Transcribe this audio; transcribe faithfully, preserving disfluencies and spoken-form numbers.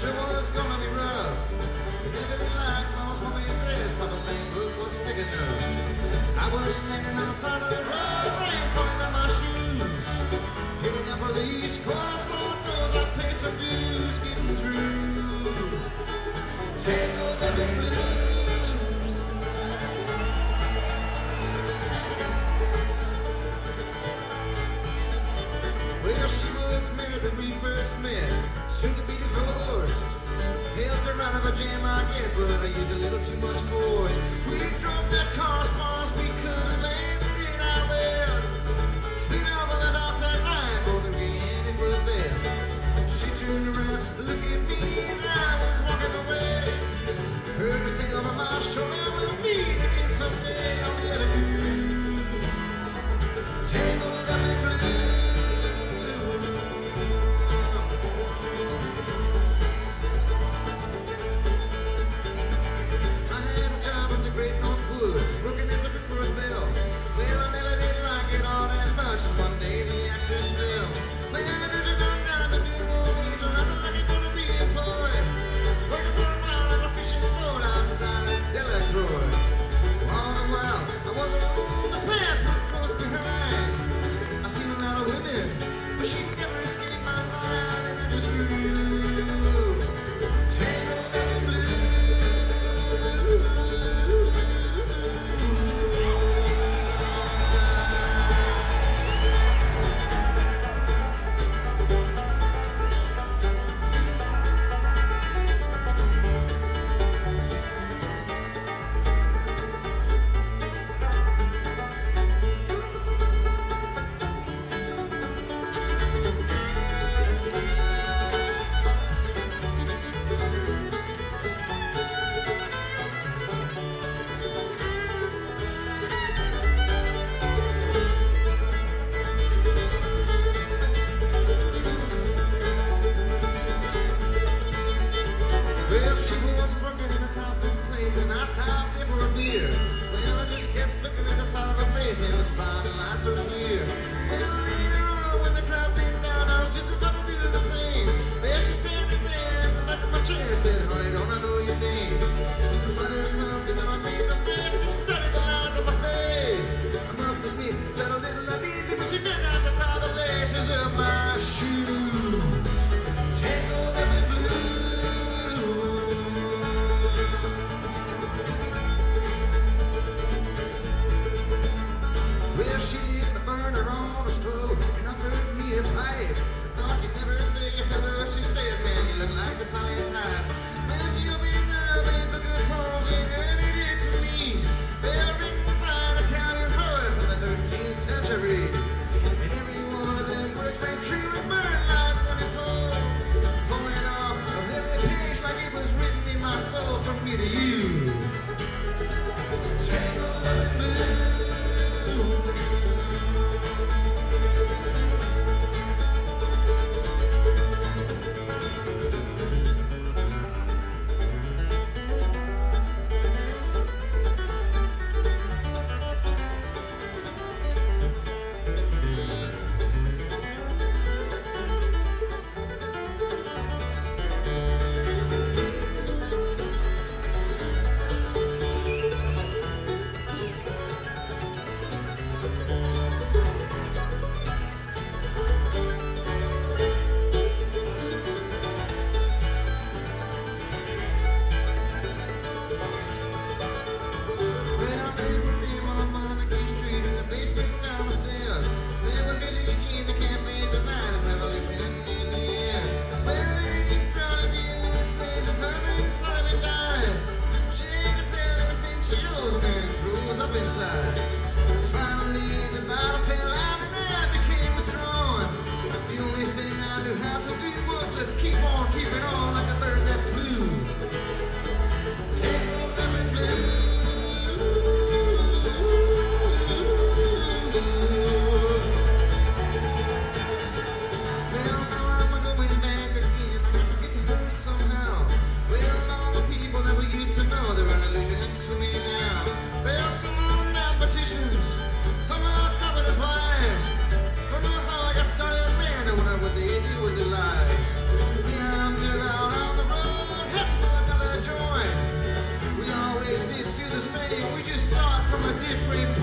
Sure was gonna be rough. But if it ain't like Mama's homemade dress, Papa's bank book wasn't big enough. I was standing on the side of the road, rain falling on my shoes. Heading up for the East Coast, Lord knows I paid some dues getting through. Tangled up in blue. Well, she was married when we first met, soon to be divorced. Helped her out of a jam, I guess, but I used a little too much force. We drove that car as far as we could have landed in our west. Split up on the docks that night, both agreeing it was best. She turned around, looked at me as I was walking away. Heard her sing over my shoulder, we'll meet again someday on the avenue. Tangled up in blue. Working as a brick for a spell. Well, I never did like it all that much, and one day the actress fell. Well, I just gone down to New Orleans, when I was lucky for to be employed. Working for a while on a fishing boat outside of Delacroix. All the while, I wasn't alone, the past was close behind. I seen a lot of women, but she never escaped my mind, and I just grew tangled up in blue. Well, she was working in a topless place, and I stopped her for a beer. Well, I just kept looking at the side of her face, and the spotlights are clear. Well, later on, when the crowd thinned down, I was just about to do the same. Well, she's standing there in the back of my chair, said, "Honey, don't I know your name?" I muttered something, and I made the best. She studied the lines of my face. I must admit, felt a little uneasy when she bent down to tie the laces of my shoes. Tangled up in blue. Well, she lit the burner on the stove and offered me a pipe. Thought you'd never say hello, she said, "Man, you look like the silent type." Well, she'll be loving for good posing, and it did to me. Well, written by an Italian poet from the thirteenth century, and every one of them words rang true and burned like running coal, pulling off of every page like it was written in my soul from me to you. Tangled up in blue. Inside. Finally, the battle fell out and I became withdrawn. The only thing I knew how to do was to keep on keeping on like a bird that flew. Tangled up in blue. Well, now I'm going back again. I got to get to her somehow. Well, all the people that we used to know, they're an illusion to me now. Well, some are mathematicians, some are governors' wives. Don't know how I got started, man. I wonder what they do with their lives. Yeah, I'm just out on the road. different